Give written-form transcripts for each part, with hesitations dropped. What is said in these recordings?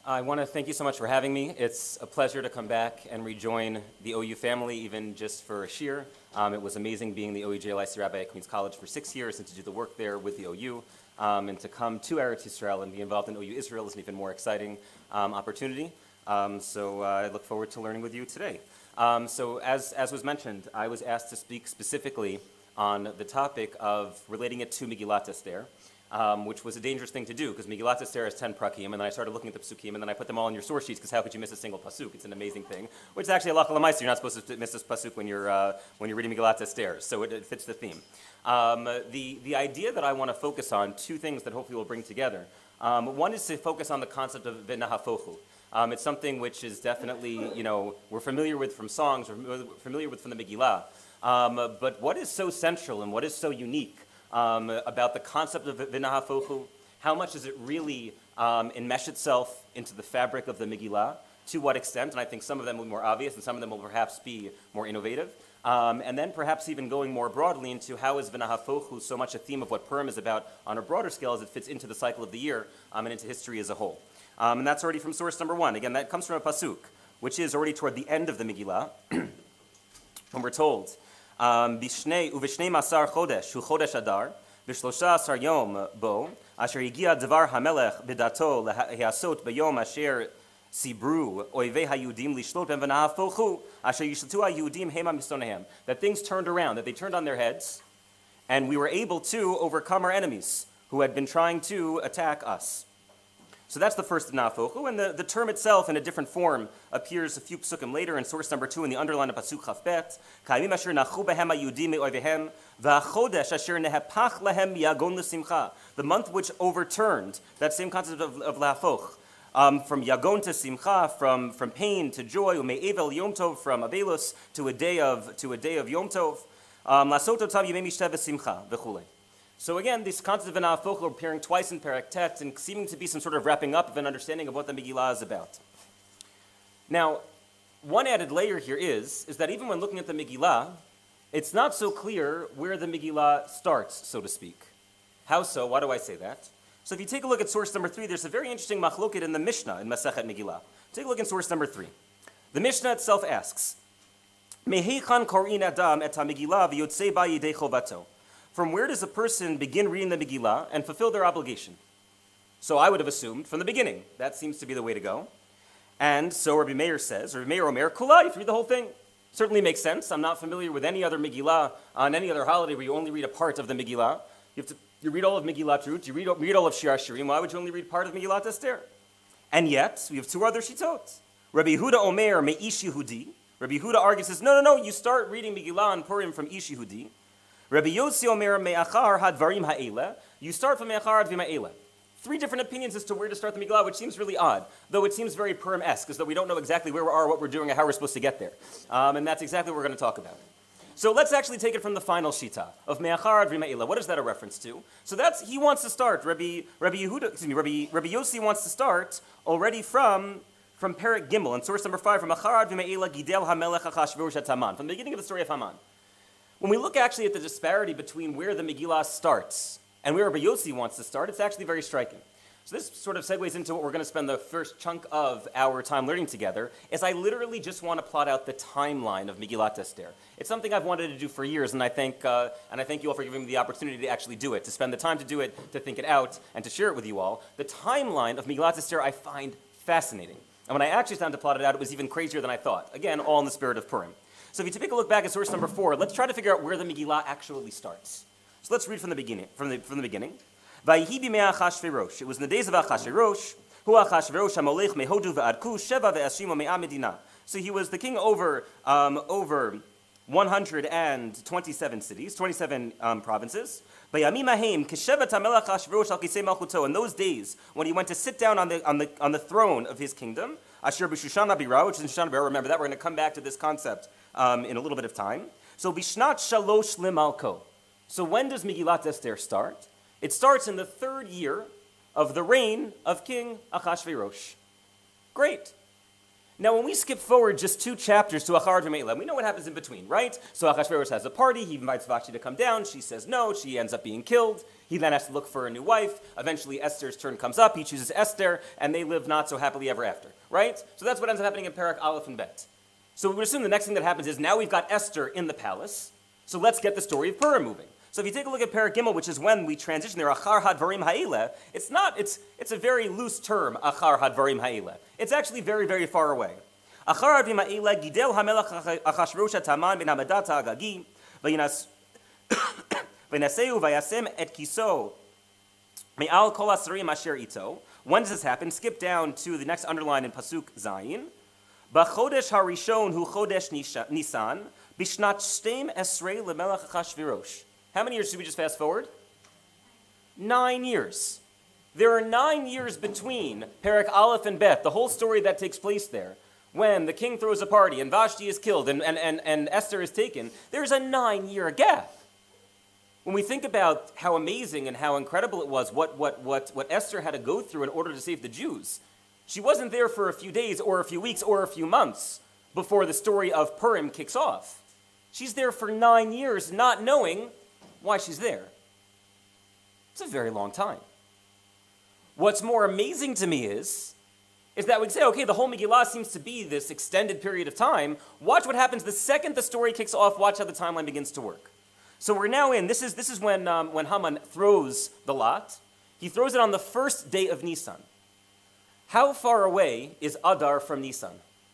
I want to thank you so much for having me. It's a pleasure to come back and rejoin the OU family, even just for a shir. It was amazing being the OEJLIC rabbi at Queens College for 6 years and to do the work there with the OU. And to come to Eretz Yisrael and be involved in OU Israel is an even more exciting opportunity. So I look forward to learning with you today. So as was mentioned, I was asked to speak specifically on the topic of relating it to Megillat Esther. Which was a dangerous thing to do, because Megillat Esther has 10 prakim, and then I started looking at the psukim, and then I put them all in your source sheets, because how could you miss a single pasuk? It's an amazing thing, which is actually halacha l'maaseh. You're not supposed to miss this pasuk when you're reading Megillat Esther, so it fits the theme. The idea that I want to focus on, two things that hopefully we'll bring together. One is to focus on the concept of v'nahafochu. It's something which is definitely, we're familiar with from songs, we're familiar with from the Megillah, but what is so central and what is so unique about the concept of v'nahafochu? How much does it really enmesh itself into the fabric of the Megillah? To what extent? And I think some of them will be more obvious, and some of them will perhaps be more innovative. And then perhaps even going more broadly into how is v'nahafochu so much a theme of what Purim is about on a broader scale as it fits into the cycle of the year and into history as a whole. And that's already from source number one. Again, that comes from a pasuk, which is already toward the end of the Megillah, when we're told, Bishnei masar chodesh hu chodesh adar v'shlosha asar yom bo asher higia devar hamelech bidato lehiasot b'yom asher sibru oivei hayudim lishlot ben v'nahafochu asher yishletu hayudim hema mistonehem. That things turned around, that they turned on their heads, and we were able to overcome our enemies who had been trying to attack us. So that's the first v'nahafochu, and the term itself in a different form appears a few psukim later in source number 2 in the underline of pasuk chaf bet. Kayimim asher nachu behem hayudim me'oivehem v'achodesh asher nehepach lehem yagon l'simcha. The month which overturned that same concept of lahafoch, from yagon to simcha, from pain to joy, ume'evel yom tov, from avelus to a day of yom tov, lasot otav yemei mishteh v'simcha v'chulei. So again, this concept of v'nahafochu appearing twice in Perek Tet and seeming to be some sort of wrapping up of an understanding of what the Megillah is about. Now, one added layer here is that even when looking at the Megillah, it's not so clear where the Megillah starts, so to speak. How so? Why do I say that? So if you take a look at source number 3, there's a very interesting machloket in the Mishnah in Masechet Megillah. Take a look in source number 3. The Mishnah itself asks, Mehechan korin adam et ha-Megillah v'yotzei ba yidei chovato. From where does a person begin reading the Megillah and fulfill their obligation? So I would have assumed from the beginning. That seems to be the way to go. And so Rabbi Meir says, Rabbi Meir Omer, Kula, you have to read the whole thing. Certainly makes sense. I'm not familiar with any other Megillah on any other holiday where you only read a part of the Megillah. You read all of Megillat Ruth, you read all of Shir Hashirim. Why would you only read part of Megillat Esther? And yet, we have two other shitot. Rabbi Yehuda Omer, Me'ish Yehudi. Rabbi Yehuda argues, says, no, you start reading Megillah and Purim from Ish Yehudi. Rabbi Yossi Omer me'achar hadvarim ha'ela. You start from me'achar hadvarim ha'ela. Three different opinions as to where to start the Megillah, which seems really odd, though it seems very Purim-esque, as though we don't know exactly where we are, what we're doing, and how we're supposed to get there. And that's exactly what we're going to talk about. So let's actually take it from the final shita of me'achar hadvarim ha'ela. What is that a reference to? So he wants to start. Rabbi Yossi wants to start already from Perek Gimel, in source number 5, from achar hadvarim ha'ela gidel hamelech Achashverosh et Haman, from the beginning of the story of Haman. When we look actually at the disparity between where the Megillah starts and where Rabbi Yossi wants to start, it's actually very striking. So this sort of segues into what we're going to spend the first chunk of our time learning together, is I literally just want to plot out the timeline of Megillat Esther. It's something I've wanted to do for years, and I thank you all for giving me the opportunity to actually do it, to spend the time to do it, to think it out, and to share it with you all. The timeline of Megillat Esther I find fascinating. And when I actually started to plot it out, it was even crazier than I thought. Again, all in the spirit of Purim. So if you take a look back at source number 4, let's try to figure out where the Megillah actually starts. So let's read from the beginning. Vayihi b'mei Achashverosh. It was in the days of Achashverosh. Hu Achashverosh hamolech mehodu ve'adku sheva ve'ashim u'me'a medina. So he was the king over 127 cities, 27 provinces. Bayamim hahem keshevet hamelech Achashverosh al kisei malchuto. In those days, when he went to sit down on the throne of his kingdom, Asher b'Shushan Abira, which is in Shushan Abira. Remember that we're going to come back to this concept in a little bit of time. So Bishnat Shalosh Limalko. So when does Megillat Esther start? It starts in the 3rd year of the reign of King Achashverosh. Great. Now, when we skip forward just 2 chapters to Achar V'Meila, we know what happens in between, right? So Achashverosh has a party, he invites Vashti to come down, she says no, she ends up being killed. He then has to look for a new wife. Eventually, Esther's turn comes up, he chooses Esther, and they live not so happily ever after, right? So that's what ends up happening in Perek Aleph and Bet. So we would assume the next thing that happens is now we've got Esther in the palace, so let's get the story of Purim moving. So if you take a look at Perek Gimel, which is when we transition there, Achar Hadvarim Ha'ileh, it's a very loose term, Achar Hadvarim Ha'ileh. It's actually very, very far away. Achar Hadvarim Ha'ileh, Gidel HaMelech Achashverosh HaTaman Ben Hamadat HaAgagi, V'naseu V'yasem Et Kiso, Me'al Kol Asarim Asher Ito. When does this happen? Skip down to the next underline in Pasuk Zayin. B'chodesh harishon hu chodesh Nisan, Bishnat Shtem Esrei Lemelech Achashverosh. How many years should we just fast forward? 9 years. There are 9 years between Perek Aleph and Bet, the whole story that takes place there, when the king throws a party and Vashti is killed and Esther is taken. There's a 9-year gap. When we think about how amazing and how incredible it was, what Esther had to go through in order to save the Jews, she wasn't there for a few days or a few weeks or a few months before the story of Purim kicks off. She's there for 9 years not knowing why she's there. It's a very long time. What's more amazing to me is that we say, okay, the whole Megillah seems to be this extended period of time. Watch what happens the second the story kicks off. Watch how the timeline begins to work. So we're now in, this is when Haman throws the lot. He throws it on the first day of Nisan. How far away is Adar from Nisan?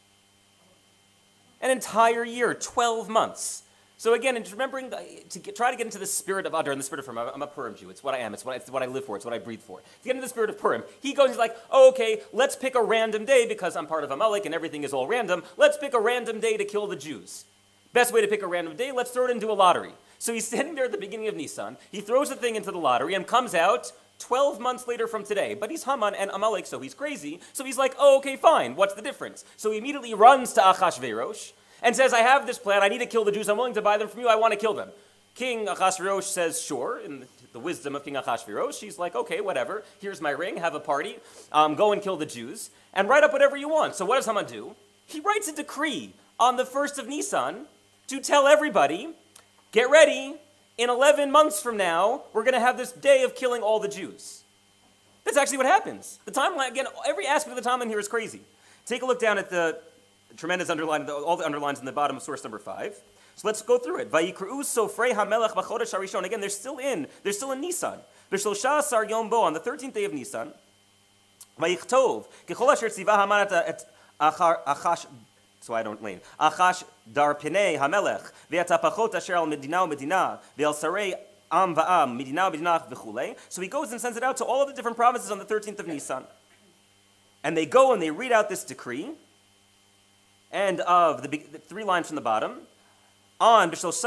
An entire year, 12 months. So again, remembering try to get into the spirit of Adar and the spirit of Purim. I'm a Purim Jew. It's what I am. It's what I live for. It's what I breathe for. To get into the spirit of Purim, he's like, oh, okay, let's pick a random day because I'm part of Amalek and everything is all random. Let's pick a random day to kill the Jews. Best way to pick a random day, let's throw it into a lottery. So he's standing there at the beginning of Nisan. He throws the thing into the lottery and comes out 12 months later from today. But he's Haman and Amalek, so he's crazy. So he's like, oh, okay, fine. What's the difference? So he immediately runs to Achashverosh and says, I have this plan. I need to kill the Jews. I'm willing to buy them from you. I want to kill them. King Achashverosh says, sure, in the wisdom of King Achashverosh. He's like, okay, whatever. Here's my ring. Have a party. Go and kill the Jews. And write up whatever you want. So what does Haman do? He writes a decree on the 1st of Nisan to tell everybody, get ready. In 11 months from now, we're going to have this day of killing all the Jews. That's actually what happens. The timeline, again, every aspect of the timeline here is crazy. Take a look down at the tremendous underline, all the underlines in the bottom of source number 5. So let's go through it. Vayikru sofrei hamelech b'chodesh harishon. Again, they're still in Nisan. B'shlosha asar yom bo, on the 13th day of Nisan. Vayichtov kechol asher tzivah Haman et Achash. So I don't lean. Achash dar pinei hamelech ve'atapachot asher al medina u'medina ve'al sarei am va'am medina u'medina v'chulei. So he goes and sends it out to all of the different provinces on the 13th of Nisan. And they go and they read out this decree. And of the 3 lines from the bottom, on they announced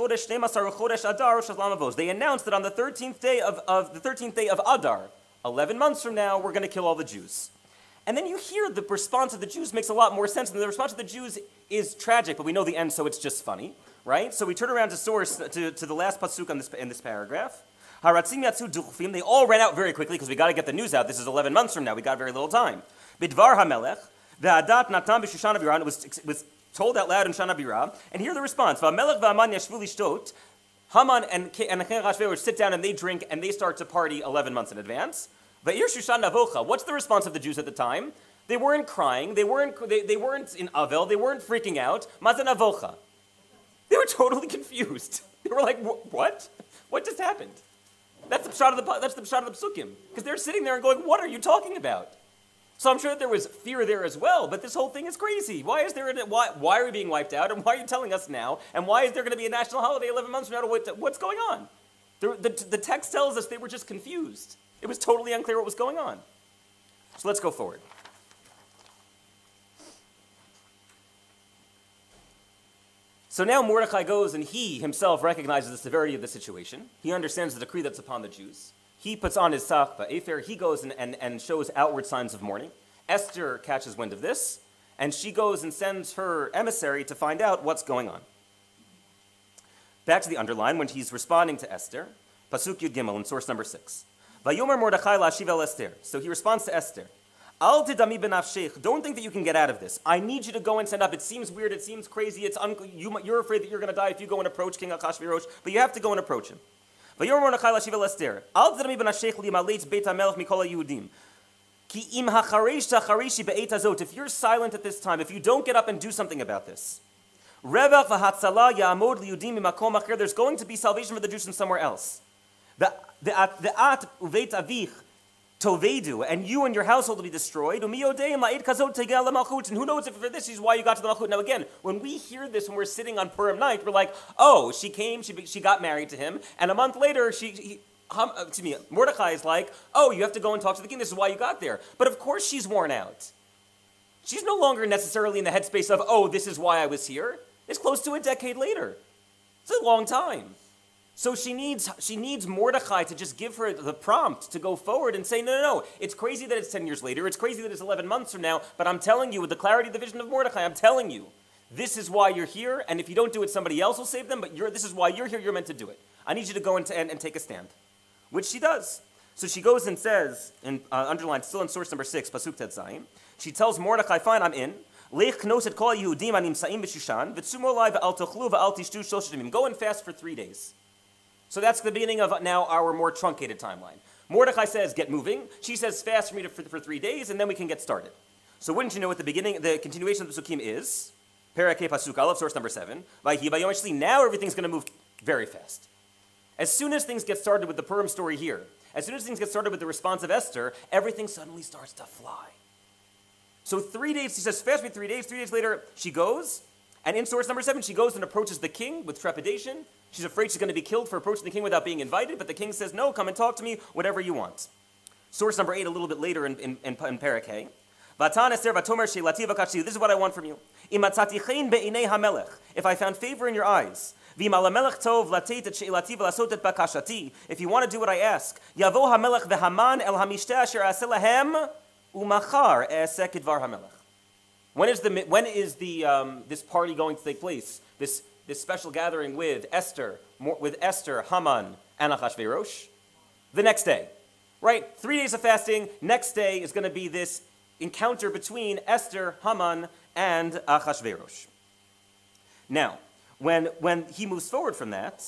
that on the 13th day of Adar, 11 months from now, we're going to kill all the Jews. And then you hear the response of the Jews makes a lot more sense. And the response of the Jews is tragic, but we know the end, so it's just funny, right? So we turn around to source to the last pasuk in this paragraph. They all ran out very quickly because we got to get the news out. This is 11 months from now. We got very little time. Bidvar hamelech. The Adat Natan b'Shushana Bira, it was told out loud in Shana Bira, and here the response: V'Amelech v'Aman yashvu lishtot. Haman and King Achashverosh sit down and they drink and they start to party 11 months in advance. V'Ir Shushan Navocha. What's the response of the Jews at the time? They weren't crying. They weren't in Avel. They weren't freaking out. Mazan Avocha. They were totally confused. They were like, what? What just happened? That's the pshat of the psukim, because they're sitting there and going, what are you talking about? So I'm sure that there was fear there as well, but this whole thing is crazy. Why are we being wiped out, and why are you telling us now? And why is there going to be a national holiday 11 months from now? What's going on? The text tells us they were just confused. It was totally unclear what was going on. So let's go forward. So now Mordechai goes and he himself recognizes the severity of the situation. He understands the decree that's upon the Jews. He puts on his sachva efer. He goes and shows outward signs of mourning. Esther catches wind of this, and she goes and sends her emissary to find out what's going on. Back to the underline, when he's responding to Esther, Pasuk Yud Gimel in source number 6. Vayomer Mordechai lashiv el Esther. So he responds to Esther. Al tidami benafshech. Don't think that you can get out of this. I need you to go and stand up. It seems weird. It seems crazy. You're afraid that you're going to die if you go and approach King Achashverosh, but you have to go and approch him. Vayomer Mordechai l'shiva l'Esther. Al tidami benafshech li'maleit beit hamelech mikol haYehudim. Ki im hacharesh tachareshi be'et hazot. If you're silent at this time, if you don't get up and do something about this, revach v'hatzala ya'amod li'Yehudim mimakom acher. There's going to be salvation for the Jews from somewhere else. The at uveit avich tovedu, and you and your household will be destroyed. And who knows if for this is why you got to the malchut. Now again, when we hear this, when we're sitting on Purim night, we're like, oh, she came, she got married to him, and a month later, Mordechai is like, oh, you have to go and talk to the king. This is why you got there. But of course she's worn out. She's no longer necessarily in the headspace of, oh, this is why I was here. It's close to a decade later. It's a long time. So she needs Mordechai to just give her the prompt to go forward and say, no. It's crazy that it's 10 years later. It's crazy that it's 11 months from now. But I'm telling you, with the clarity of the vision of Mordechai, I'm telling you, this is why you're here. And if you don't do it, somebody else will save them. But this is why you're here. You're meant to do it. I need you to go and take a stand. Which she does. So she goes and says, underlined, still in source number 6, Pasuk Tet Zayin, she tells Mordechai, fine, I'm in. Go and fast for 3 days. So that's the beginning of now our more truncated timeline. Mordechai says, get moving. She says, fast for me for 3 days, and then we can get started. So wouldn't you know what the continuation of the Pasukim is? Parakeh Pasuk Aleph, source number 7. Now everything's going to move very fast. As soon as things get started with the Purim story here, as soon as things get started with the response of Esther, everything suddenly starts to fly. So 3 days, she says, fast for me 3 days. 3 days later, she goes, and in source number 7, she goes and approaches the king with trepidation. She's afraid she's going to be killed for approaching the king without being invited, but the king says, no, come and talk to me, whatever you want. Source number 8, a little bit later in Parakeh. Vatan Esther vatomer sheilati v'kachi. This is what I want from you. If I found favor in your eyes, if you want to do what I ask, when is this party going to take place? This special gathering with Esther, Haman, and Achashverosh? The next day, right? 3 days of fasting. Next day is going to be this encounter between Esther, Haman, and Achashverosh. Now, when he moves forward from that,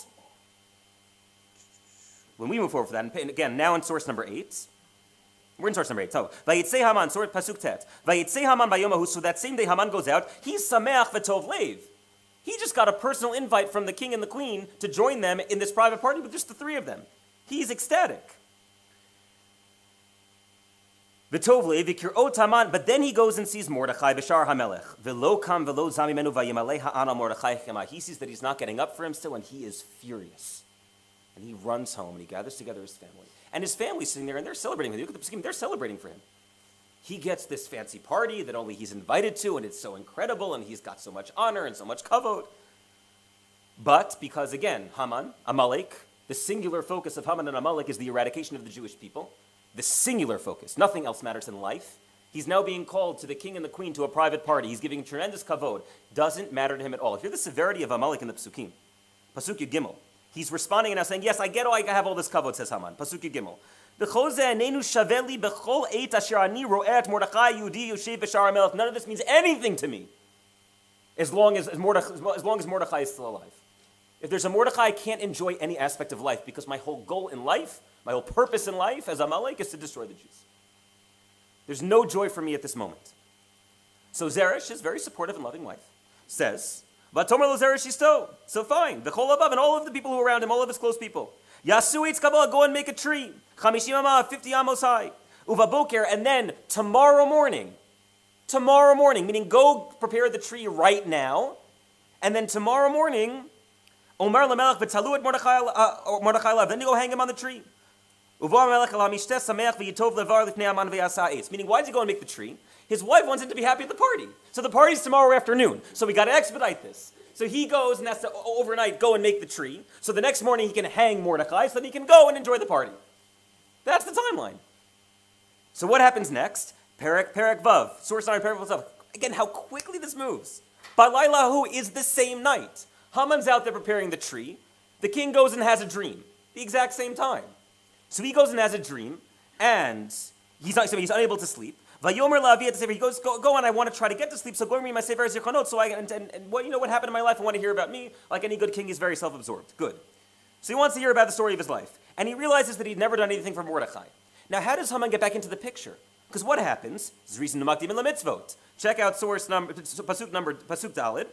when we move forward from that, and again, now in source number 8, we're in source number 8. So, Vayitzei Haman, source Pasuk Tet. Vayitzei Haman bayomahu, so that same day Haman goes out, he's sameach v'tov leiv. He just got a personal invite from the king and the queen to join them in this private party with just the 3 of them. He's ecstatic. V'tov leiv v'kir'ot Haman, but then he goes and sees Mordechai b'shar hamelech. V'lo kam v'lo zami menu vayimalei ha'ana Mordechai chema. He sees that he's not getting up for him still, and he is furious. And he runs home, and he gathers together his family. And his family's sitting there, and they're celebrating with him. Look at the Pesukim, they're celebrating for him. He gets this fancy party that only he's invited to, and it's so incredible, and he's got so much honor and so much kavod. But because, again, Haman, Amalek, the singular focus of Haman and Amalek is the eradication of the Jewish people. The singular focus. Nothing else matters in life. He's now being called to the king and the queen to a private party. He's giving tremendous kavod. Doesn't matter to him at all. If you're the severity of Amalek in the Pesukim, Pasuk Yud Gimel, he's responding and now saying, yes, I get I have all this kavod, says Haman. Pasuk Yud Gimel. None of this means anything to me as long as Mordechai is still alive. If there's a Mordechai, I can't enjoy any aspect of life because my whole goal in life, my whole purpose in life as Amalek is to destroy the Jews. There's no joy for me at this moment. So Zeresh, his very supportive and loving wife, says, Vatomer lo Zeresh isto. So fine, the Chol Abav and all of the people who are around him, all of his close people. Yasu eitz kabbalah, go and make a tree. 50 amos high. Uva boker, and then tomorrow morning, meaning go prepare the tree right now, and then tomorrow morning, Omar lamelech v'talu et Mordechai, then you go hang him on the tree. Meaning, why does he go and make the tree? His wife wants him to be happy at the party. So the party's tomorrow afternoon. So we got to expedite this. So he goes and has to overnight go and make the tree. So the next morning he can hang Mordechai so that he can go and enjoy the party. That's the timeline. So what happens next? Perek Vav. Source 9, Perek Vav. Again, how quickly this moves. Balaylahu is the same night. Haman's out there preparing the tree. The king goes and has a dream. The exact same time. So he goes and has a dream, and he's unable to sleep. Vayomer la'avi et sefer. He goes, go on, I want to try to get to sleep, so go and read my Sefer Zichronot, so and what, what happened in my life, I want to hear about me. Like any good king, he's very self-absorbed. Good. So he wants to hear about the story of his life. And he realizes that he'd never done anything for Mordechai. Now, how does Haman get back into the picture? Because what happens? This is reason to makdim in mitzvot. Check out source number, pasuk dalid.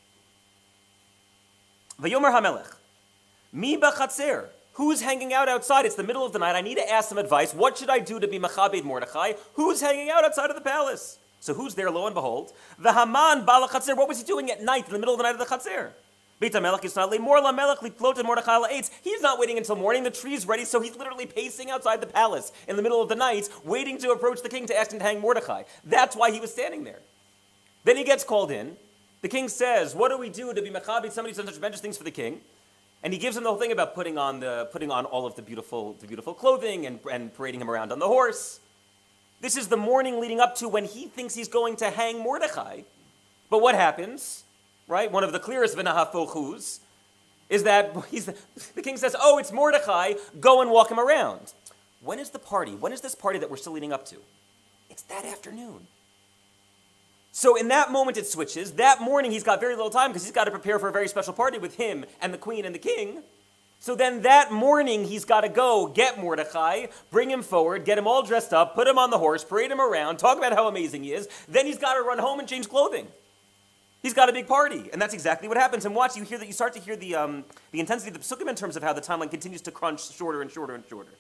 Vayomer hamelech, mi b'chatzer. Who's hanging out outside? It's the middle of the night. I need to ask some advice. What should I do to be machabed Mordechai? Who's hanging out outside of the palace? So who's there? Lo and behold, the Haman bala chatzer. What was he doing at night in the middle of the night of the chatzer? Beit HaMelech is not more lamelech liplot and Mordechai la'etz. He's not waiting until morning. The tree's ready, so he's literally pacing outside the palace in the middle of the night, waiting to approach the king to ask him to hang Mordechai. That's why he was standing there. Then he gets called in. The king says, "What do we do to be machabed? Somebody's done such tremendous things for the king." And he gives him the whole thing about putting on all of the beautiful clothing and parading him around on the horse. This is the morning leading up to when he thinks he's going to hang Mordechai. But what happens, right? One of the clearest v'nahafochus is that the king says, "Oh, it's Mordechai. Go and walk him around." When is the party? When is this party that we're still leading up to? It's that afternoon. So in that moment it switches. That morning he's got very little time because he's got to prepare for a very special party with him and the queen and the king. So then that morning he's got to go get Mordechai, bring him forward, get him all dressed up, put him on the horse, parade him around, talk about how amazing he is. Then he's got to run home and change clothing. He's got a big party, and that's exactly what happens. And watch, you start to hear the intensity of the Pesukim in terms of how the timeline continues to crunch shorter and shorter and shorter.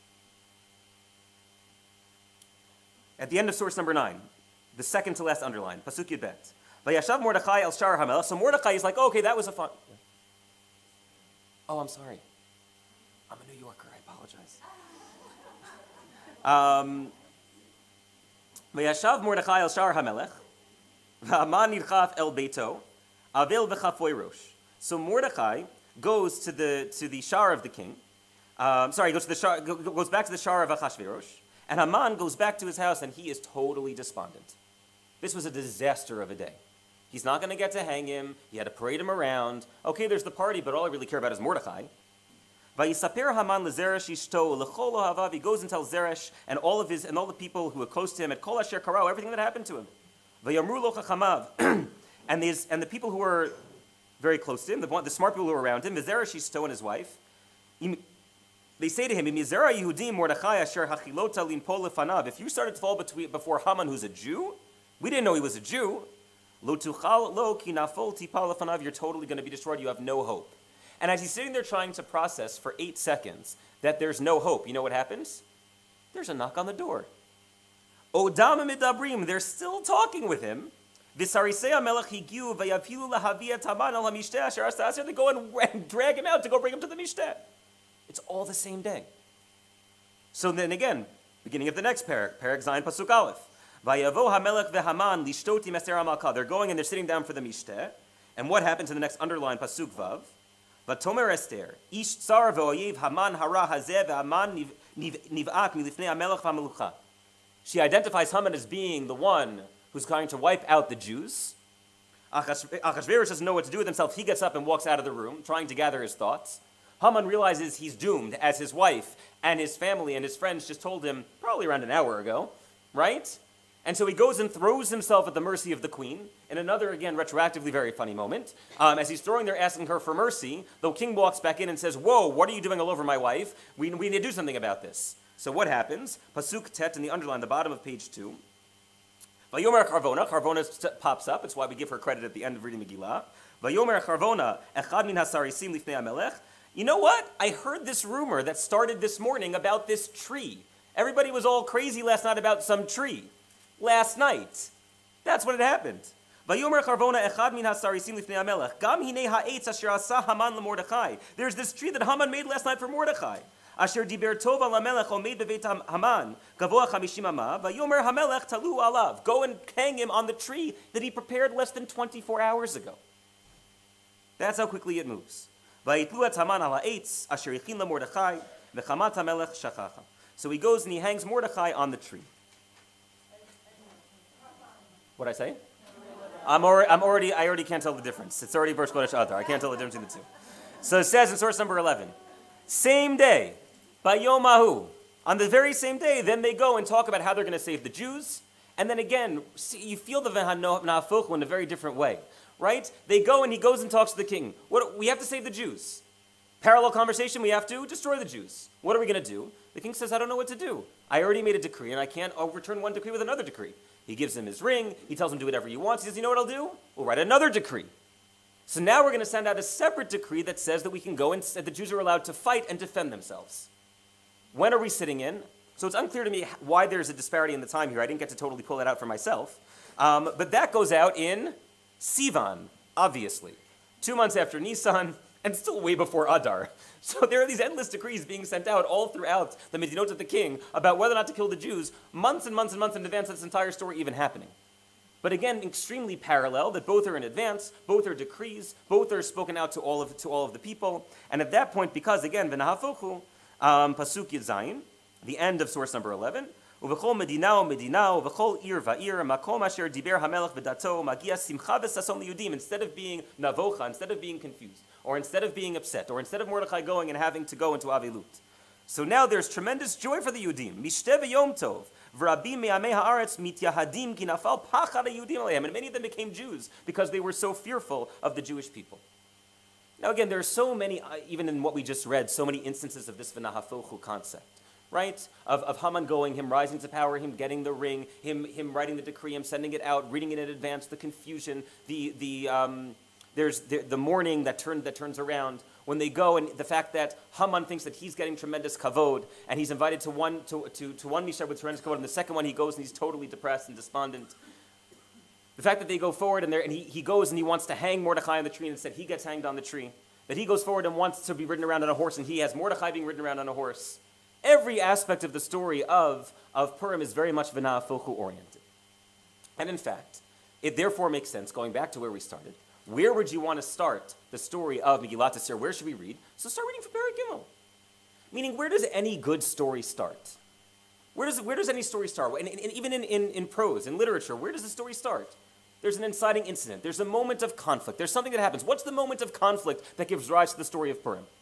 At the end of source number 9, the second to last underline, Pasuk Yud Bet. Vayashav Mordechai el Shar HaMelech. So Mordechai is like, oh, okay, that was a fun. Oh, I'm sorry. I'm a New Yorker. I apologize. Vayashav Mordechai el Shar HaMelech. V'Haman nirchaf el Beito. Avel v'chafoy rosh. So Mordechai goes to the Shar of the king. Goes back to the Shar of Achashverosh. And Haman goes back to his house, and he is totally despondent. This was a disaster of a day. He's not going to get to hang him. He had to parade him around. Okay, there's the party, but all I really care about is Mordechai. Vayisaper Haman leZeresh ishto lechol ohavav. He goes and tells Zeresh and all the people who were close to him at kol asher karau, everything that happened to him. Vayamru lo chachamav, and the people who were very close to him, the smart people who were around him, Zeresh ishto and his wife. They say to him, if you started to fall before Haman, who's a Jew, we didn't know he was a Jew, you're totally going to be destroyed. You have no hope. And as he's sitting there trying to process for 8 seconds that there's no hope, you know what happens? There's a knock on the door. They're still talking with him. They go and drag him out to go bring him to the Mishteh. It's all the same day. So then again, beginning of the next parak Zayin Pasuk Aleph. Vayavo hamelech vehaman lishtoti meser hamalka. They're going and they're sitting down for the Mishteh. And what happens in the next underline Pasuk Vav? Vatomer Esther, ish tsar ve'oyev Haman hara hazeh ve'Haman niv'at milifnei hamelech v'hamelucha. She identifies Haman as being the one who's going to wipe out the Jews. Achashverosh doesn't know what to do with himself. He gets up and walks out of the room, trying to gather his thoughts. Haman realizes he's doomed, as his wife and his family and his friends just told him probably around an hour ago, right? And so he goes and throws himself at the mercy of the queen, in another, again, retroactively very funny moment. As he's throwing there asking her for mercy, the king walks back in and says, whoa, what are you doing all over my wife? We need to do something about this. So what happens? Pasuk Tet in the underline, the bottom of page 2. Vayomer Charvona. Charvona pops up. It's why we give her credit at the end of reading Megillah. Vayomer Charvona, echad min hasarisim lifnei hamelech. You know what? I heard this rumor that started this morning about this tree. Everybody was all crazy last night about some tree. Last night. That's when it happened. Vayomer Charvona echad min hasarisim lifnei hamelech. Gam hinei ha'etz asher asa Haman leMordechai. There's this tree that Haman made last night for Mordechai. Asher diber tov al hamelech omeid beveit Haman gavoa 50 ama. Vayomer hamelech talu alav. Go and hang him on the tree that he prepared less than 24 hours ago. That's how quickly it moves. So he goes and he hangs Mordechai on the tree. What'd I say? I already can't tell the difference. It's already Bersh Kodesh Adar. I can't tell the difference between the two. So it says in source number 11, same day, Bayomahu, on the very same day, then they go and talk about how they're going to save the Jews, And then again, see, you feel the v'nahafochu in a very different way, right? They go and he goes and talks to the king. We have to save the Jews. Parallel conversation, we have to destroy the Jews. What are we going to do? The king says, I don't know what to do. I already made a decree, and I can't overturn one decree with another decree. He gives him his ring. He tells him do whatever he wants. He says, you know what I'll do? We'll write another decree. So now we're going to send out a separate decree that says that we can go and the Jews are allowed to fight and defend themselves. When are we sitting in? So it's unclear to me why there's a disparity in the time here. I didn't get to totally pull that out for myself. But that goes out in Sivan, obviously. 2 months after Nisan, and still way before Adar. So there are these endless decrees being sent out all throughout the Medinot of the king about whether or not to kill the Jews, months and months and months in advance of this entire story even happening. But again, extremely parallel, that both are in advance, both are decrees, both are spoken out to all of the people. And at that point, because again, v'nahafochu, pasuk Yud, the end of source number 11, Uvechol medina umedina, uvechol ir va'ir, makom asher diber hamelech v'dato, magia simcha v'sason liyudim. Instead of being navocha, instead of being confused, or instead of being upset, or instead of Mordechai going and having to go into Avilut. So now there's tremendous joy for the Yudim. Mishteh v'yom tov, v'rabim me'amei ha'aretz mityahadim ki nafal pachad ha'yudim aleihem. And many of them became Jews because they were so fearful of the Jewish people. Now again, there are so many, even in what we just read, so many instances of this v'nahafochu concept. Right? Of Haman going, him rising to power, him getting the ring, him writing the decree, him sending it out, reading it in advance, the confusion, there's the mourning that turns around when they go, and the fact that Haman thinks that he's getting tremendous kavod, and he's invited to one Mishar with tremendous kavod, and the second one he goes and he's totally depressed and despondent. The fact that they go forward and he goes and he wants to hang Mordechai on the tree, and instead he gets hanged on the tree. That he goes forward and wants to be ridden around on a horse, and he has Mordechai being ridden around on a horse. Every aspect of the story of Purim is very much v'nahafochu oriented. And in fact, it therefore makes sense, going back to where we started, where would you want to start the story of Megillat Esther? Where should we read? So start reading from Perek Gimel. Meaning, where does any good story start? Where does any story start? And even in prose, in literature, where does the story start? There's an inciting incident. There's a moment of conflict. There's something that happens. What's the moment of conflict that gives rise to the story of Purim?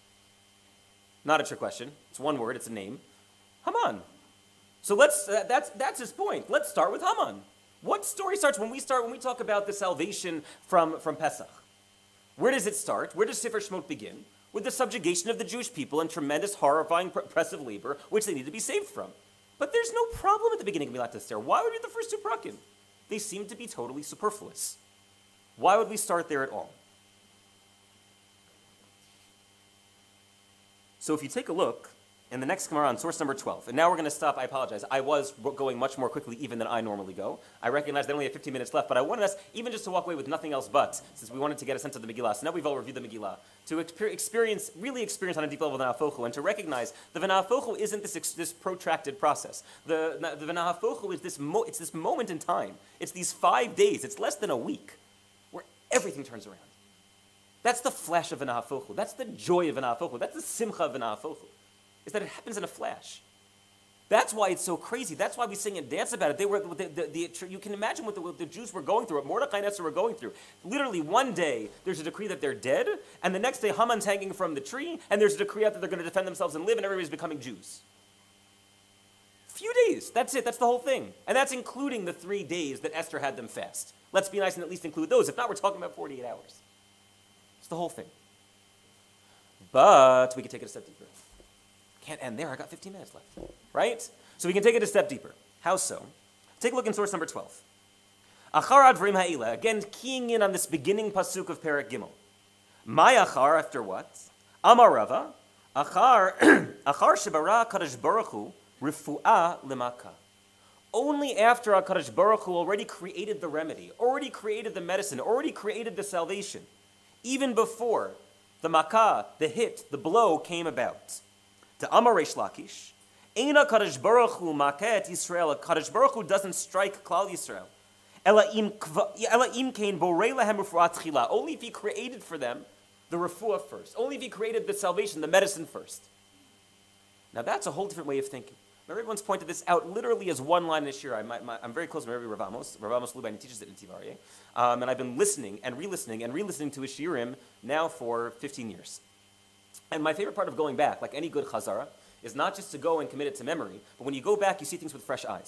Not a trick question. It's one word. It's a name. Haman. So that's his point. Let's start with Haman. What story starts when we talk about the salvation from Pesach? Where does it start? Where does Sefer Shemot begin? With the subjugation of the Jewish people and tremendous, horrifying, oppressive labor, which they need to be saved from. But there's no problem at the beginning of Megillat Esther. Why would we read the first two prakim? They seem to be totally superfluous. Why would we start there at all? So if you take a look in the next Gemara on source number 12, and now we're going to stop. I apologize. I was going much more quickly even than I normally go. I recognize that I only have 15 minutes left, but I wanted us even just to walk away with nothing else but, since we wanted to get a sense of the Megillah. So now we've all reviewed the Megillah, to experience on a deep level the V'nahafochu, and to recognize the V'nahafochu isn't this protracted process. The V'nahafochu is this moment in time. It's these 5 days. It's less than a week where everything turns around. That's the flash of v'nahafochu. That's the joy of v'nahafochu. That's the simcha of v'nahafochu. Is that it happens in a flash. That's why it's so crazy. That's why we sing and dance about it. You can imagine what the Jews were going through, what Mordechai and Esther were going through. Literally, one day, there's a decree that they're dead, and the next day, Haman's hanging from the tree, and there's a decree out that they're going to defend themselves and live, and everybody's becoming Jews. Few days. That's it. That's the whole thing. And that's including the 3 days that Esther had them fast. Let's be nice and at least include those. If not, we're talking about 48 hours. It's the whole thing. But we can take it a step deeper. Can't end there. I got 15 minutes left. Right? So we can take it a step deeper. How so? Take a look in source number 12. Achar advarim ha'ila. Again, keying in on this beginning pasuk of Perek Gimel. My achar, after what? Amar Rava. Achar shebara Kadosh Baruch Hu refu'ah lemaka. Only after HaKadosh Baruch Hu already created the remedy, already created the medicine, already created the salvation, even before the makah, the hit, the blow came about. To Amar Reish Lakish, Eina Kadosh Baruch Hu makeh Yisrael. Kadosh Baruch Hu doesn't strike Klal Yisrael. Ela im kein borei lehem refuat tchila. Only if he created for them the refuah first. Only if he created the salvation, the medicine first. Now that's a whole different way of thinking. Remember, everyone's pointed this out literally as one line in a shir. I'm very close to Rabbi Rav Amos Lubain, he teaches it in Tivarye. And I've been listening and re-listening to his shirim now for 15 years. And my favorite part of going back, like any good chazara, is not just to go and commit it to memory, but when you go back, you see things with fresh eyes.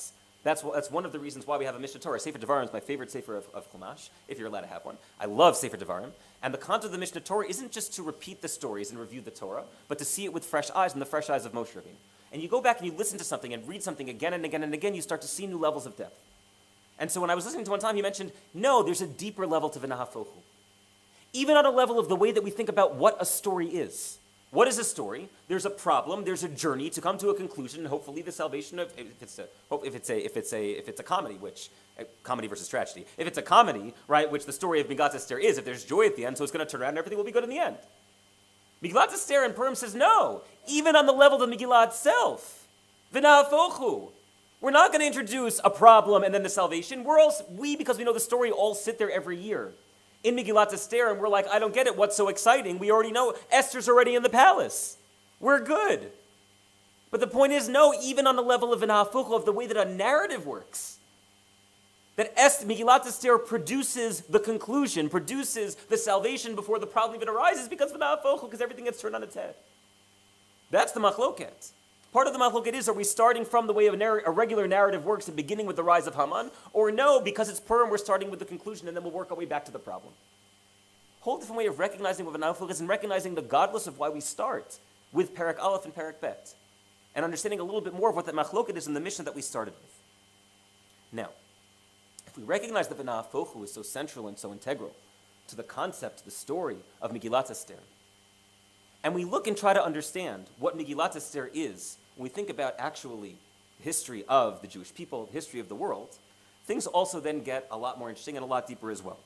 That's one of the reasons why we have a Mishnah Torah. Sefer Devarim is my favorite Sefer of Chumash, if you're allowed to have one. I love Sefer Devarim. And the content of the Mishnah Torah isn't just to repeat the stories and review the Torah, but to see it with fresh eyes and the fresh eyes of Moshe Rabbeinu. And you go back and you listen to something and read something again and again and again, you start to see new levels of depth. And so when I was listening to one time, he mentioned, no, there's a deeper level to V'nahafochu. Even on a level of the way that we think about what a story is. What is a story? There's a problem. There's a journey to come to a conclusion, and hopefully the salvation of if it's a comedy, which comedy versus tragedy. If it's a comedy, right, which the story of Megillat Esther is, if there's joy at the end, so it's going to turn around and everything will be good in the end. Megillat Esther and Purim says no. Even on the level of the Megillah itself, v'nahafochu. We're not going to introduce a problem and then the salvation. Because we know the story, all sit there every year in Megillat Esther, and we're like, I don't get it, what's so exciting? We already know Esther's already in the palace. We're good. But the point is, no, even on the level of v'nahafochu, of the way that a narrative works, that Megillat Esther produces the conclusion, produces the salvation before the problem even arises, because v'nahafochu, because everything gets turned on its head. That's the machloket. Part of the machloket is, are we starting from the way a regular narrative works and beginning with the rise of Haman? Or no, because it's Purim, we're starting with the conclusion and then we'll work our way back to the problem. Whole different way of recognizing what v'nahafochu is and recognizing the godless of why we start with Perek Aleph and Perek Bet. And understanding a little bit more of what that machloket is in the Mishnah that we started with. Now, if we recognize that v'nahafochu is so central and so integral to the concept, the story of Megillat Esther, and we look and try to understand what Megillat Esther is, when we think about actually the history of the Jewish people, the history of the world, things also then get a lot more interesting and a lot deeper as well.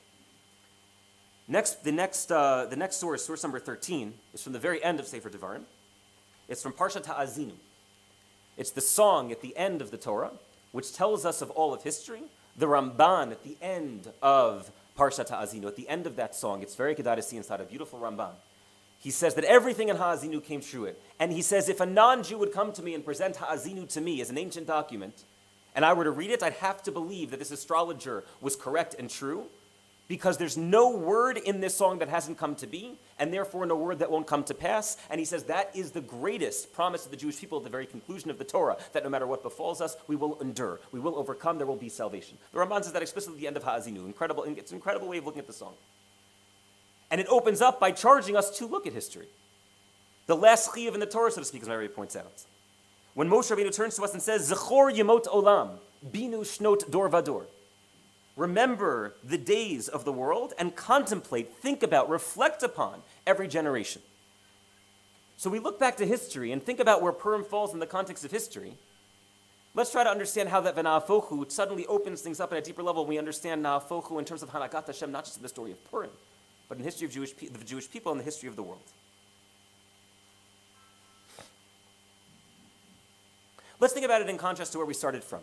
The next source number 13, is from the very end of Sefer Devarim. It's from Parshat Ha'azinu. It's the song at the end of the Torah, which tells us of all of history. The Ramban at the end of Parshat Ha'azinu, at the end of that song, it's very kedai to see inside a beautiful Ramban. He says that everything in Ha'azinu came true it. And he says, if a non-Jew would come to me and present Ha'azinu to me as an ancient document, and I were to read it, I'd have to believe that this astrologer was correct and true, because there's no word in this song that hasn't come to be, and therefore no word that won't come to pass. And he says that is the greatest promise of the Jewish people at the very conclusion of the Torah, that no matter what befalls us, we will endure, we will overcome, there will be salvation. The Ramban says that explicitly at the end of Ha'azinu. It's an incredible way of looking at the song. And it opens up by charging us to look at history. The last chiyuv in the Torah, so to speak, as my Rebbe points out. When Moshe Rabbeinu turns to us and says, Zechor yemot olam, binu shnot dor vador. Remember the days of the world and contemplate, think about, reflect upon every generation. So we look back to history and think about where Purim falls in the context of history. Let's try to understand how that v'nahafochu suddenly opens things up at a deeper level. We understand nahafochu in terms of Hanagat Hashem, not just in the story of Purim, but in the history of the Jewish people and the history of the world. Let's think about it in contrast to where we started from.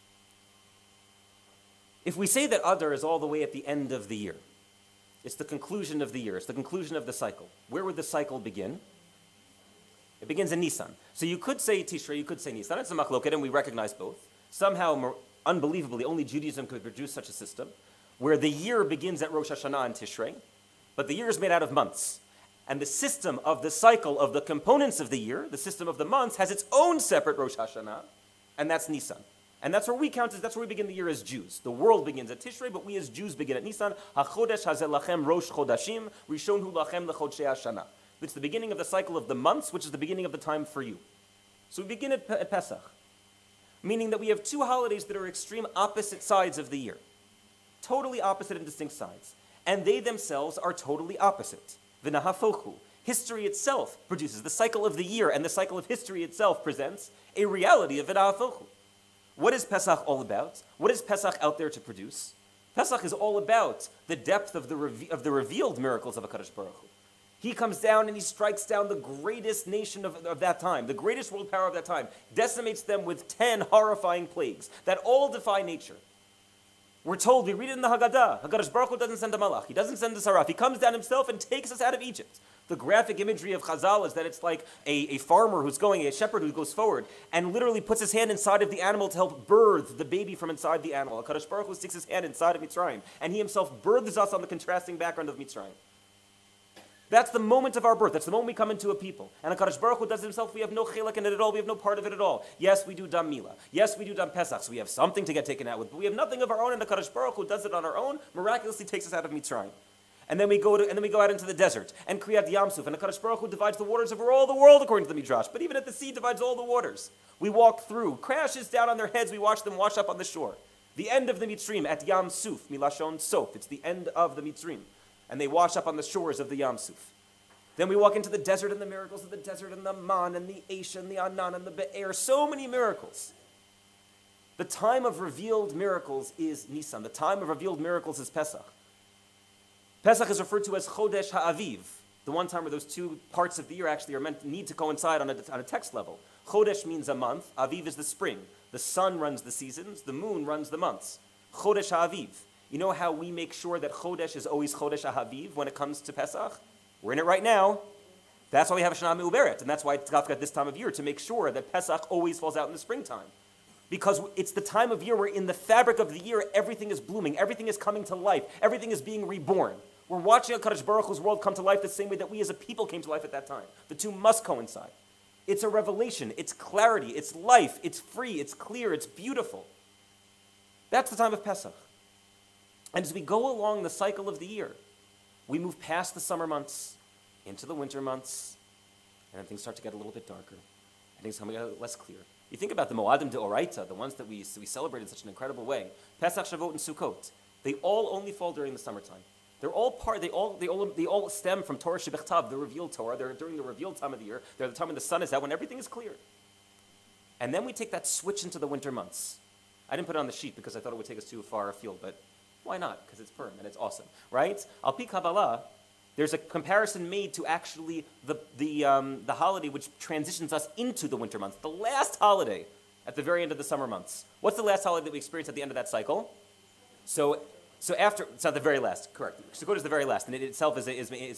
If we say that Adar is all the way at the end of the year, it's the conclusion of the year, it's the conclusion of the cycle. Where would the cycle begin? It begins in Nisan. So you could say Tishrei, you could say Nisan. It's a machloket, and we recognize both. Somehow, unbelievably, only Judaism could produce such a system, where the year begins at Rosh Hashanah and Tishrei, but the year is made out of months. And the system of the cycle of the components of the year, the system of the months, has its own separate Rosh Hashanah, and that's Nisan. And that's where we count, that's where we begin the year as Jews. The world begins at Tishrei, but we as Jews begin at Nisan. HaChodesh hazeh lachem rosh chodashim, rishon hu lachem lechodshei hashana. It's the beginning of the cycle of the months, which is the beginning of the time for you. So we begin at Pesach, meaning that we have two holidays that are extreme opposite sides of the year. Totally opposite and distinct sides. And they themselves are totally opposite. V'nahafochu. History itself produces the cycle of the year, and the cycle of history itself presents a reality of v'nahafochu. What is Pesach all about? What is Pesach out there to produce? Pesach is all about the depth of the revealed miracles of HaKadosh Baruch Hu. He comes down and he strikes down the greatest nation of that time, the greatest world power of that time, decimates them with 10 horrifying plagues that all defy nature. We're told, we read it in the Haggadah, HaKadosh Baruch Hu doesn't send a malach, he doesn't send a saraf, he comes down himself and takes us out of Egypt. The graphic imagery of Chazal is that it's like a farmer who's going, a shepherd who goes forward and literally puts his hand inside of the animal to help birth the baby from inside the animal. HaKadosh Baruch Hu sticks his hand inside of Mitzrayim, and he himself births us on the contrasting background of Mitzrayim. That's the moment of our birth. That's the moment we come into a people. And HaKadosh Baruch Hu does it himself. We have no chilek in it at all. We have no part of it at all. Yes, we do Dam Mila. Yes, we do Dam Pesach. So we have something to get taken out with. But we have nothing of our own. And HaKadosh Baruch Hu does it on our own, miraculously takes us out of Mitzrayim. And then we go out into the desert and Kriyat Yamsuf. And HaKadosh Baruch Hu divides the waters over all the world according to the Midrash. But even at the sea, divides all the waters. We walk through, crashes down on their heads. We watch them wash up on the shore. The end of the Mitzrayim at Yam Suf, Milashon Sof. It's the end of the Mitzrayim. And they wash up on the shores of the Yam Suf. Then we walk into the desert and the miracles of the desert and the Man and the Aisha and the Anan and the Be'er. So many miracles. The time of revealed miracles is Nisan. The time of revealed miracles is Pesach. Pesach is referred to as Chodesh HaAviv, the one time where those two parts of the year actually need to coincide on a text level. Chodesh means a month. Aviv is the spring. The sun runs the seasons. The moon runs the months. Chodesh HaAviv. You know how we make sure that Chodesh is always Chodesh HaAviv when it comes to Pesach? We're in it right now. That's why we have a Shana Me'uberet, and that's why it's Gafka at this time of year, to make sure that Pesach always falls out in the springtime. Because it's the time of year where in the fabric of the year, everything is blooming, everything is coming to life, everything is being reborn. We're watching HaKadosh Baruch Hu's world come to life the same way that we as a people came to life at that time. The two must coincide. It's a revelation, it's clarity, it's life, it's free, it's clear, it's beautiful. That's the time of Pesach. And as we go along the cycle of the year, we move past the summer months, into the winter months, and then things start to get a little bit darker, and things become a little less clear. You think about the Moadim de Oraita, the ones that we celebrate in such an incredible way, Pesach, Shavuot, and Sukkot. They all only fall during the summertime. They all stem from Torah Shebechtav, the revealed Torah. They're during the revealed time of the year. They're the time when the sun is out, when everything is clear. And then we take that switch into the winter months. I didn't put it on the sheet because I thought it would take us too far afield, but why not? Because it's Purim and it's awesome, right? Al Pi Kabbalah, there's a comparison made to actually the holiday which transitions us into the winter months, the last holiday at the very end of the summer months. What's the last holiday that we experience at the end of that cycle? So after, it's not the very last, correct. Sukkot is the very last, and it itself is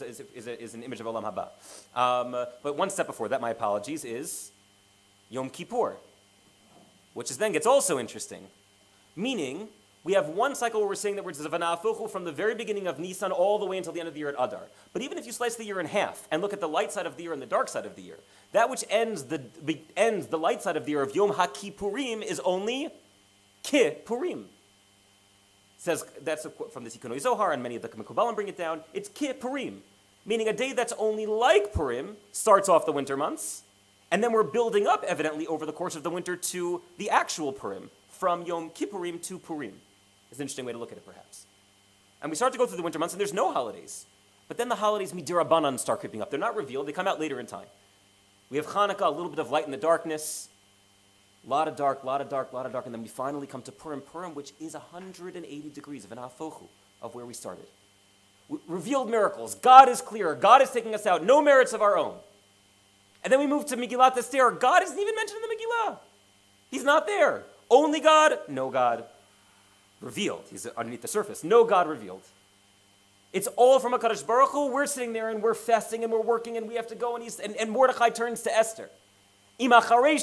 an image of Olam Haba. But one step before that, my apologies, is Yom Kippur, which then gets also interesting. Meaning, we have one cycle where we're saying that we're Zavanafuchu from the very beginning of Nisan all the way until the end of the year at Adar. But even if you slice the year in half and look at the light side of the year and the dark side of the year, that which ends the light side of the year of Yom HaKippurim is only Kippurim. Says that's a quote from the Tikkunei Zohar, and many of the Mekubalim bring it down. It's Kippurim, meaning a day that's only like Purim starts off the winter months, and then we're building up evidently over the course of the winter to the actual Purim, from Yom Kippurim to Purim. It's an interesting way to look at it, perhaps. And we start to go through the winter months, and there's no holidays. But then the holidays midirabanan start creeping up. They're not revealed. They come out later in time. We have Hanukkah, a little bit of light in the darkness, a lot of dark, and then we finally come to Purim, which is 180 degrees of an hafochu of where we started. Revealed miracles. God is clear. God is taking us out. No merits of our own. And then we move to Megillat Esther. God isn't even mentioned in the Megillah. He's not there. Only God, no God revealed. He's underneath the surface. No God revealed. It's all from HaKadosh Baruch Hu. We're sitting there and we're fasting and we're working and we have to go and Mordechai turns to Esther. Don't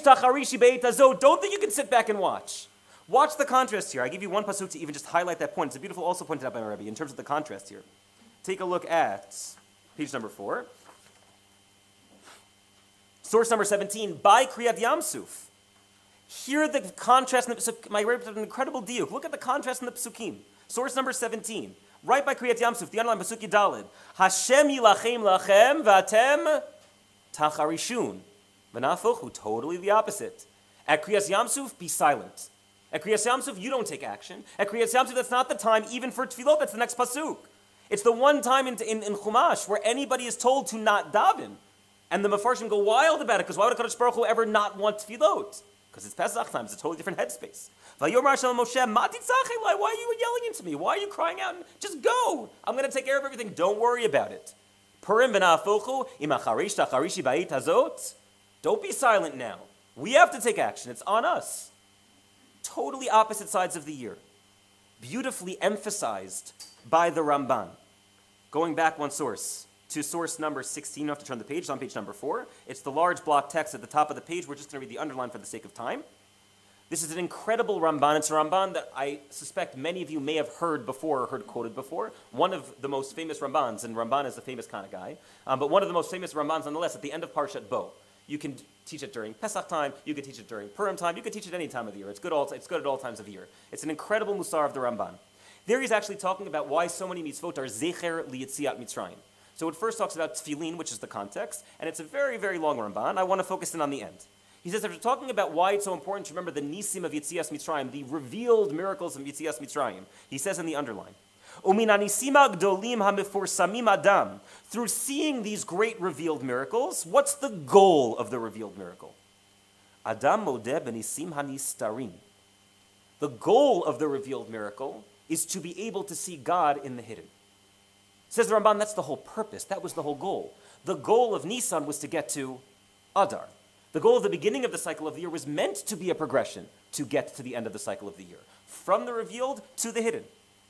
think you can sit back and watch. Watch the contrast here. I give you one pasuk to even just highlight that point. It's a beautiful, also pointed out by my Rebbe in terms of the contrast here. Take a look at page number 4. Source number 17, by Kriyat Yamsuf. Hear the contrast in the Pesuk. My Rebbe did an incredible diuk. Look at the contrast in the Pesukim. Source number 17. Right by Kriyat Yamsuf, the underline Pasuk Yidalid. Hashem yilachem lachem v'atem tacharishun. V'nafuchu, totally the opposite. At Kriyat Yamsuf, be silent. At Kriyat Yamsuf, you don't take action. At Kriyat Yamsuf, that's not the time even for tefillot. That's the next pasuk. It's the one time in Chumash where anybody is told to not daven. And the Mefarshim go wild about it, because why would HaKadosh Baruch Hu ever not want tefillot? Because it's Pesach time, it's a totally different headspace. Vayomer Hashem Moshe, Ma titzachei lai, why are you yelling into me? Why are you crying out? Just go. I'm going to take care of everything. Don't worry about it. Purim v'na'afochu, im acharish tacharishi ba'it hazot. Don't be silent now. We have to take action. It's on us. Totally opposite sides of the year. Beautifully emphasized by the Ramban. Going back one source, to source number 16. You don't have to turn the page. It's on page number 4. It's the large block text at the top of the page. We're just going to read the underline for the sake of time. This is an incredible Ramban. It's a Ramban that I suspect many of you may have heard before or heard quoted before. One of the most famous Rambans, and Ramban is a famous kind of guy, but one of the most famous Rambans nonetheless, at the end of Parshat Bo. You can teach it during Pesach time, you can teach it during Purim time, you can teach it any time of the year. It's good at all times of the year. It's an incredible musar of the Ramban. There he's actually talking about why so many mitzvot are zecher liyetziat Mitzrayim. So it first talks about tefillin, which is the context, and it's a very, very long Ramban. I want to focus in on the end. He says, after talking about why it's so important to remember the nisim of Yetzias Mitzrayim, the revealed miracles of Yetzias Mitzrayim, he says in the underline, adam. Through seeing these great revealed miracles, what's the goal of the revealed miracle? Adam modeh benisim hanistarim. The goal of the revealed miracle is to be able to see God in the hidden. Says the Ramban, that's the whole purpose. That was the whole goal. The goal of Nisan was to get to Adar. The goal of the beginning of the cycle of the year was meant to be a progression to get to the end of the cycle of the year, from the revealed to the hidden.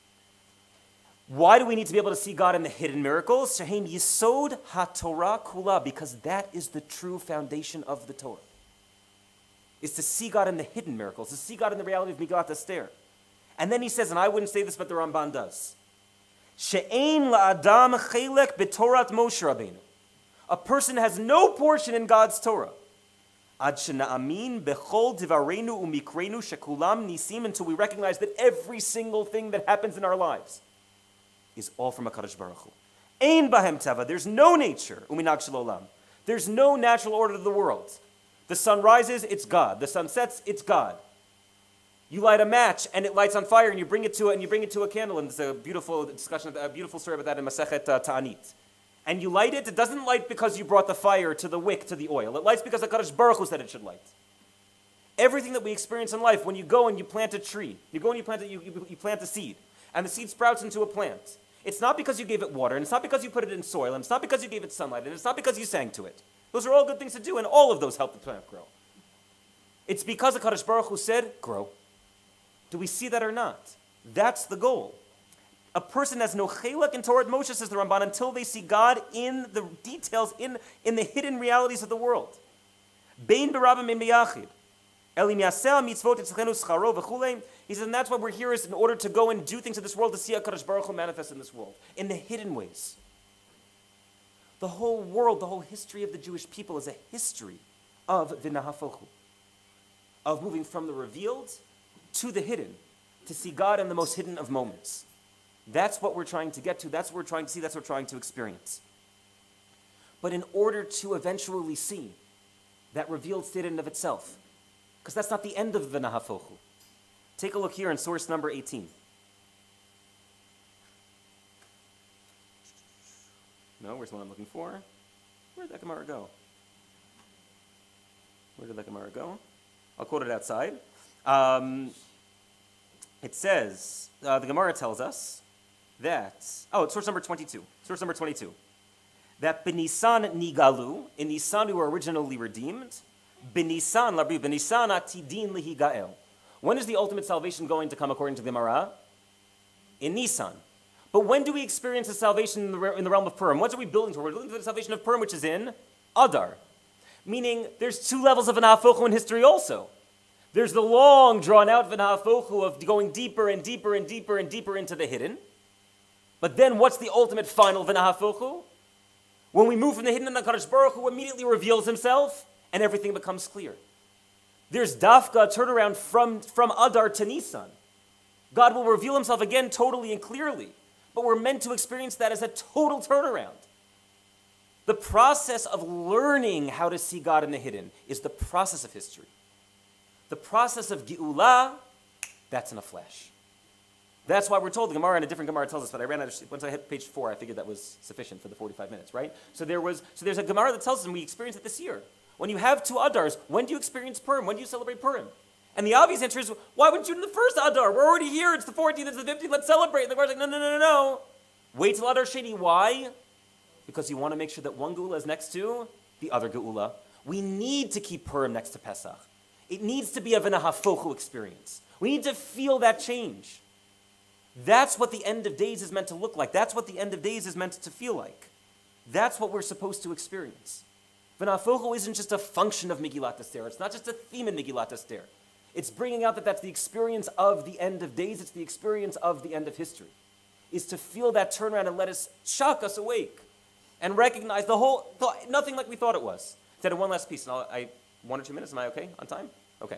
Why do we need to be able to see God in the hidden miracles? Shehem Yisod HaTorah Kula, because that is the true foundation of the Torah. Is to see God in the hidden miracles, to see God in the reality of Megillat Esther. And then he says, and I wouldn't say this, but the Ramban does, She'ein la'adam chelek b'torat Moshe Rabbeinu. A person has no portion in God's Torah. Ad shena'amin bechol divarenu umikrenu shekulam nisim, until we recognize that every single thing that happens in our lives is all from HaKadosh Baruch Hu. Ein bahem teva, there's no nature, uminag shel olam. There's no natural order to the world. The sun rises, it's God. The sun sets, it's God. You light a match and it lights on fire, and you bring it to a candle, and there's a beautiful discussion, a beautiful story about that in Masechet Ta'anit. And you light it, it doesn't light because you brought the fire to the wick, to the oil. It lights because HaKadosh Baruch Hu said it should light. Everything that we experience in life, when you go and you plant a tree, you go and you plant a seed, and the seed sprouts into a plant. It's not because you gave it water, and it's not because you put it in soil, and it's not because you gave it sunlight, and it's not because you sang to it. Those are all good things to do, and all of those help the plant grow. It's because HaKadosh Baruch Hu said, grow. Do we see that or not? That's the goal. A person has no chelek in Torah Moshe, says the Ramban, until they see God in the details, in the hidden realities of the world. Bein berabim ein beyachid. Elim yaseh mitzvot etzchenu scharo v'chulei. He says, and that's why we're here, is in order to go and do things in this world, to see HaKadosh Baruch Hu manifest in this world, in the hidden ways. The whole world, the whole history of the Jewish people is a history of v'nahafochu, of moving from the revealed to the hidden, to see God in the most hidden of moments. That's what we're trying to get to. That's what we're trying to see. That's what we're trying to experience. But in order to eventually see that revealed state in and of itself, because that's not the end of the Nahafochu. Take a look here in source number 18. No, where's the one I'm looking for? Where did that Gemara go? Where did that Gemara go? I'll quote it outside. It says, the Gemara tells us that, it's source number 22. Source number 22. That B'Nisan nigalu, in Nisan we were originally redeemed. B'Nisan atidin lihigael. When is the ultimate salvation going to come according to the Gemara? In Nisan. But when do we experience the salvation in the realm of Purim? What are we building toward? We're building toward the salvation of Purim, which is in Adar. Meaning there's two levels of an Hafochu in history also. There's the long, drawn-out v'nahafochu of going deeper and deeper and deeper and deeper into the hidden. But then what's the ultimate final v'nahafochu? When we move from the hidden, and the HaKadosh Baruch Hu immediately reveals himself, and everything becomes clear. There's dafka, a turnaround from Adar to Nisan. God will reveal himself again totally and clearly, but we're meant to experience that as a total turnaround. The process of learning how to see God in the hidden is the process of history. The process of Geula, that's in a flash. That's why we're told, the Gemara, and a different Gemara tells us, but I ran out of, once I hit page 4, I figured that was sufficient for the 45 minutes, right? So there's a Gemara that tells us, and we experienced it this year. When you have two Adars, when do you experience Purim? When do you celebrate Purim? And the obvious answer is, why wouldn't you do it in the first Adar? We're already here, it's the 14th, it's the 15th, let's celebrate. And the Gemara's like, no. Wait till Adar Sheni. Why? Because you want to make sure that one Geula is next to the other Geula. We need to keep Purim next to Pesach. It needs to be a v'nahafochu experience. We need to feel that change. That's what the end of days is meant to look like. That's what the end of days is meant to feel like. That's what we're supposed to experience. V'nahafochu isn't just a function of Megillat Esther. It's not just a theme in Megillat Esther. It's bringing out that that's the experience of the end of days. It's the experience of the end of history. Is to feel that turnaround and let us shock us awake and recognize nothing like we thought it was. Said one last piece, and 1 or 2 minutes, am I okay on time? Okay.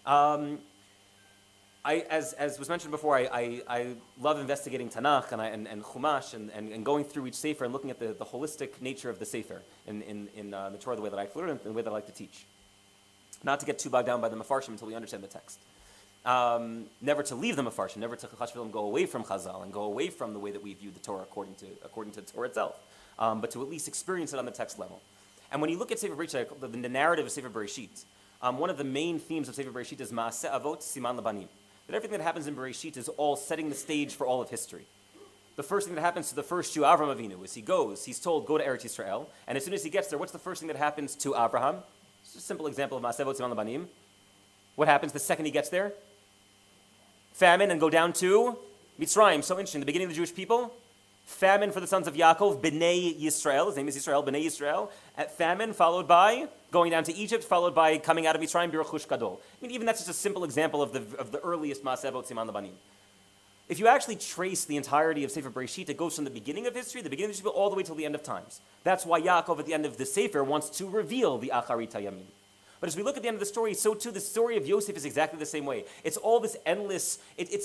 As was mentioned before, I love investigating Tanakh and Chumash and going through each Sefer and looking at the holistic nature of the Sefer in the Torah, the way that I learn and the way that I like to teach. Not to get too bogged down by the Mefarshim until we understand the text. Never to leave the Mefarshim, never to go away from Chazal and go away from the way that we view the Torah according to the Torah itself, but to at least experience it on the text level. And when you look at Sefer Bereshit, the narrative of Sefer Bereshit, one of the main themes of Sefer Bereshit is Maaseh Avot Siman Labanim. That everything that happens in Bereshit is all setting the stage for all of history. The first thing that happens to the first Jew, Avraham Avinu, is he's told, go to Eretz Yisrael, and as soon as he gets there, what's the first thing that happens to Avraham? It's a simple example of Maaseh Avot Siman Labanim. What happens the second he gets there? Famine, and go down to Mitzrayim. So interesting, the beginning of the Jewish people, famine for the sons of Yaakov, Bnei Yisrael, his name is Yisrael, Bnei Yisrael, at famine followed by going down to Egypt, followed by coming out of Mitzrayim, Biruchush Gadol. I mean, even that's just a simple example of the earliest Maaseh Avot Siman Labanim. If you actually trace the entirety of Sefer Bereshit, it goes from the beginning of history, the beginning of history, all the way till the end of times. That's why Yaakov at the end of the Sefer wants to reveal the Acharit HaYamim. But as we look at the end of the story, so too the story of Yosef is exactly the same way. It's all this endless,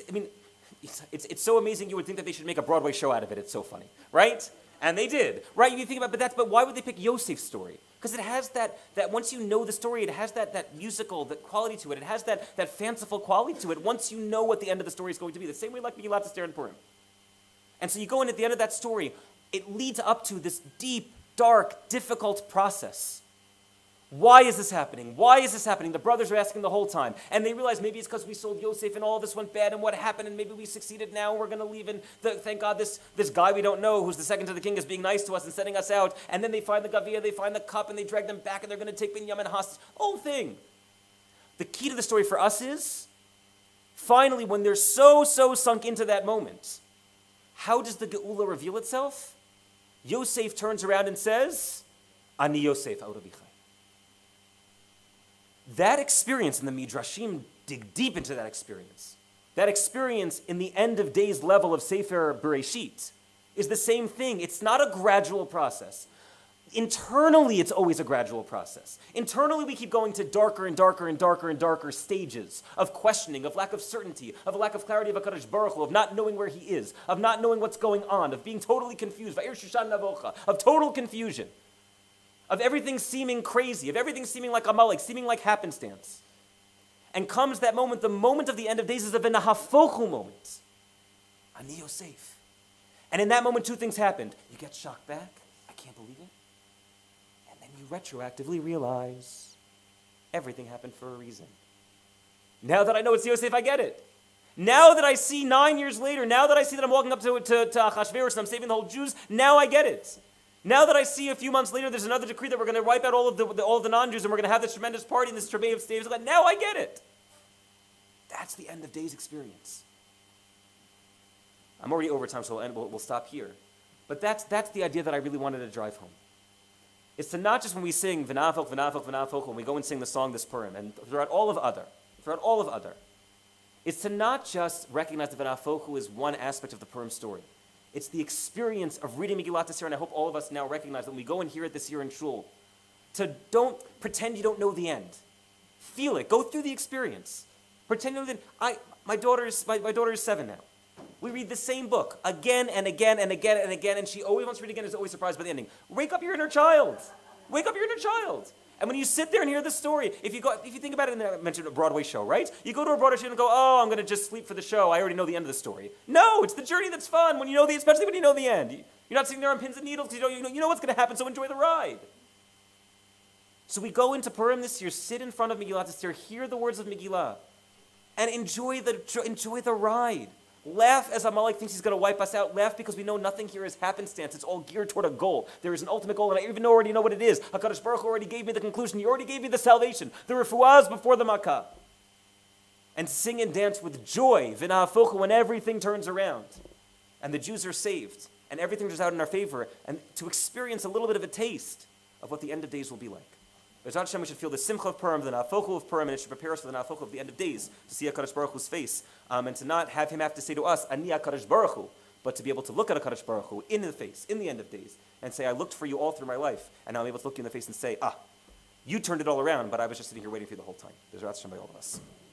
it's so amazing you would think that they should make a Broadway show out of it. It's so funny, right? And they did, right? You think about, but why would they pick Yosef's story? Because it has that once you know the story, it has that musical, that quality to it. It has that fanciful quality to it once you know what the end of the story is going to be. The same way like Megillat Esther and Purim. And so you go in at the end of that story, it leads up to this deep, dark, difficult process. Why is this happening? Why is this happening? The brothers are asking the whole time. And they realize maybe it's because we sold Yosef and all of this went bad and what happened and maybe we succeeded now and we're going to leave and thank God this guy we don't know who's the second to the king is being nice to us and sending us out. And then they find the Gavia, they find the cup and they drag them back and they're going to take Binyamin hostage. Whole thing. The key to the story for us is, finally when they're so sunk into that moment, how does the Geula reveal itself? Yosef turns around and says, Ani Yosef Auravichai. That experience, in the Midrashim dig deep into that experience. That experience in the end of days level of Sefer Bereshit is the same thing. It's not a gradual process. Internally, it's always a gradual process. Internally, we keep going to darker and darker and darker and darker stages of questioning, of lack of certainty, of a lack of clarity of HaKadosh Baruch Hu, of not knowing where he is, of not knowing what's going on, of being totally confused, of total confusion. Of everything seeming crazy, of everything seeming like Amalek, seeming like happenstance. And comes that moment, the moment of the end of days is a v'nahafochu moment. Ani Yosef. And in that moment, two things happened. You get shocked back, I can't believe it. And then you retroactively realize everything happened for a reason. Now that I know it's Yosef, I get it. Now that I see 9 years later, now that I see that I'm walking up to Achashverosh and I'm saving the whole Jews, now I get it. Now that I see a few months later there's another decree that we're going to wipe out all of the non-Jews and we're going to have this tremendous party and this tremendous of staves, now I get it. That's the end of days experience. I'm already over time, so we'll stop here. But that's the idea that I really wanted to drive home. It's to not just when we sing V'nafok, V'nafok, V'nafok, when we go and sing the song this Purim, and throughout all of Adar, it's to not just recognize that V'nafoku is one aspect of the Purim story. It's the experience of reading Megillat Esther, and I hope all of us now recognize that when we go and hear it this year in Shul, to don't pretend you don't know the end. Feel it. Go through the experience. Pretend you know the end. My daughter is 7 now. We read the same book again and again and again and again, and she always wants to read again and is always surprised by the ending. Wake up your inner child. Wake up your inner child. And when you sit there and hear the story, if you think about it, and I mentioned a Broadway show, right? You go to a Broadway show and go, oh, I'm going to just sleep for the show. I already know the end of the story. No, it's the journey that's fun, especially when you know the end. You're not sitting there on pins and needles. You know what's going to happen, so enjoy the ride. So we go into Purim this year, sit in front of Megillat Esther, hear the words of Megillah, and enjoy the ride. Laugh as Amalek thinks he's going to wipe us out. Laugh because we know nothing here is happenstance. It's all geared toward a goal. There is an ultimate goal, and I already know what it is. HaKadosh Baruch Hu already gave me the conclusion. He already gave me the salvation. The refuahs before the makkah. And sing and dance with joy, v'nahafochu, when everything turns around. And the Jews are saved. And everything turns out in our favor. And to experience a little bit of a taste of what the end of days will be like. Bezrat Hashem, we should feel the simcha of Purim, the nafochu of Purim, and it should prepare us for the nafochu of the end of days, to see HaKadosh Baruch Hu's face, and to not have him have to say to us, Ani HaKadosh Baruch Hu, but to be able to look at HaKadosh Baruch Hu in the face, in the end of days, and say, I looked for you all through my life, and now I'm able to look you in the face and say, you turned it all around, but I was just sitting here waiting for you the whole time. Bezrat Hashem by all of us.